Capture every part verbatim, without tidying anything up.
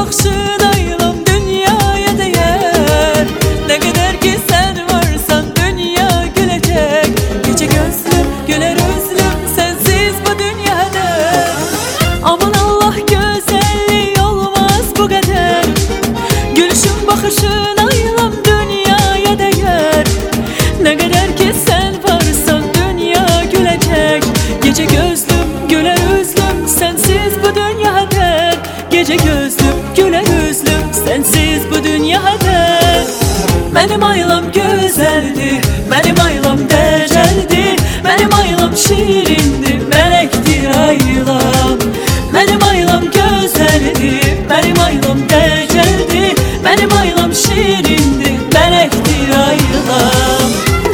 baxışın ayılam dünyaya değer. Ne kadar ki sen varsan dünya gülecek. Gece gözlüm güler özlüm sensiz bu dünyada. Aman Allah güzelliği olmaz bu kadar. Gülüşün bakışın ayılam dünyaya değer. Ne kadar ki sen varsan dünya gülecek. Gece gözlüm güler özlüm sensiz bu dünyada. Gece gözlüm güler özlüm sensiz bu dünyada. Benim ayılam güzeldi, benim ayılam deceldi, benim ayılam şirindi, melektir ayılam. Benim ayılam güzeldi, benim ayılam deceldi, benim ayılam şirindi, melektir ayılam.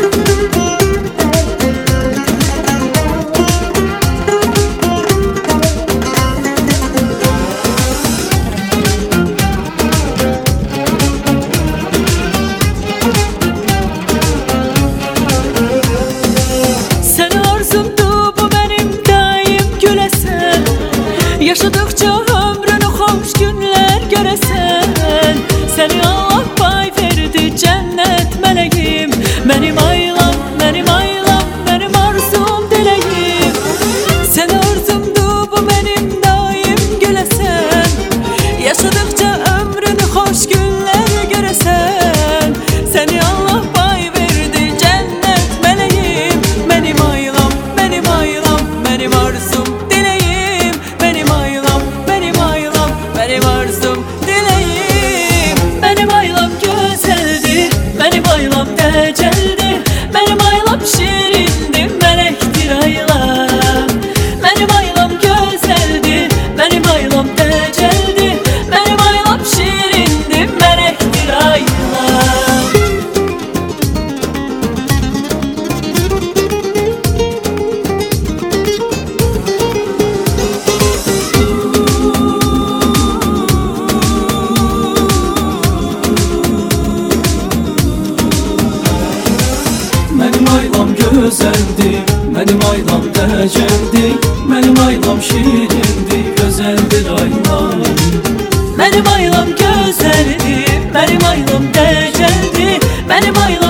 Yaşadıkça ömrünü hoş günler göresen. Seni Allah pay verdi cennet meleğim. Benim ayılam, benim ayılam, benim arzum dileğim. Sen arzumdu bu benim daim gülesen. Yaşadıkça ömrünü hoş günler göresen. Seni Allah pay verdi cennet meleğim. Benim ayılam, benim ayılam, benim arzum dileğim. Benim ayılam, benim ayılam, benim arzum dileğim. Benim ayılam güzeldi, benim ayılam deceldi, benim ayılam şirindi, melektir ayılam. Benim ayılam güzeldi, benim ayılam deceldi, benim ayılam şirindi, melektir ayılam. Benim aylam güzeldi, benim aylam deceldi, benim aylam şirindi, güzeldir aylam. Benim ayılam güzeldi, benim ayılam deceldi, benim ayılam